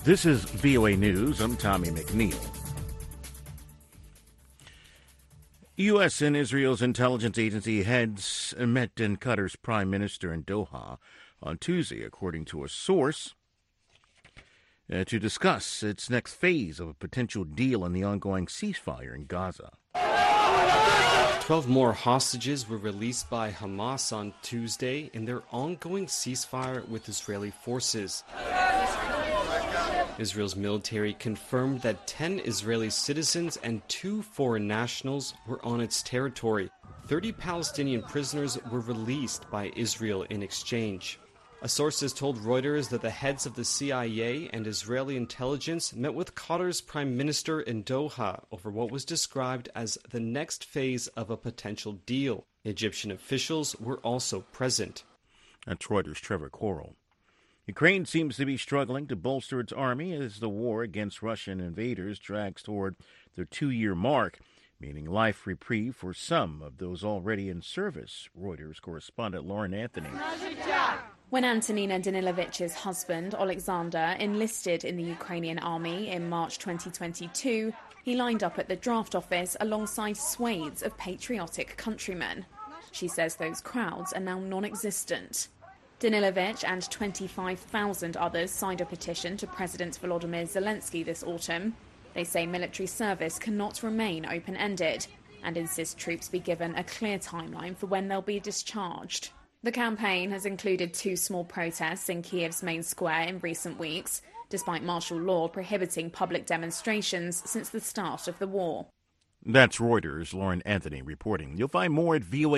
This is VOA News. I'm Tommy McNeil. U.S. and Israel's intelligence agency heads met Qatar's prime minister in Doha on Tuesday, according to a source, to discuss its next phase of a potential deal in the ongoing ceasefire in Gaza. 12 more hostages were released by Hamas on Tuesday in their ongoing ceasefire with Israeli forces. Israel's military confirmed that 10 Israeli citizens and 2 foreign nationals were on its territory. 30 Palestinian prisoners were released by Israel in exchange. A source has told Reuters that the heads of the CIA and Israeli intelligence met with Qatar's prime minister in Doha over what was described as the next phase of a potential deal. Egyptian officials were also present. That's Reuters' Trevor Coral. Ukraine seems to be struggling to bolster its army as the war against Russian invaders drags toward their 2-year mark, meaning life reprieve for some of those already in service. Reuters correspondent Lauren Anthony. When Antonina Danilovich's husband, Alexander, enlisted in the Ukrainian army in March 2022, he lined up at the draft office alongside swathes of patriotic countrymen. She says those crowds are now non-existent. Danilovich and 25,000 others signed a petition to President Volodymyr Zelensky this autumn. They say military service cannot remain open-ended and insist troops be given a clear timeline for when they'll be discharged. The campaign has included 2 small protests in Kiev's main square in recent weeks, despite martial law prohibiting public demonstrations since the start of the war. That's Reuters' Lauren Anthony reporting. You'll find more at VOA.